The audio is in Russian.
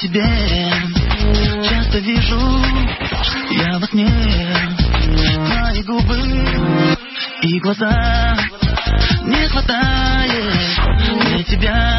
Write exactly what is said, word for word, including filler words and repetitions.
тебе часто вижу я во сне твои губы и глаза. Не хватает для тебя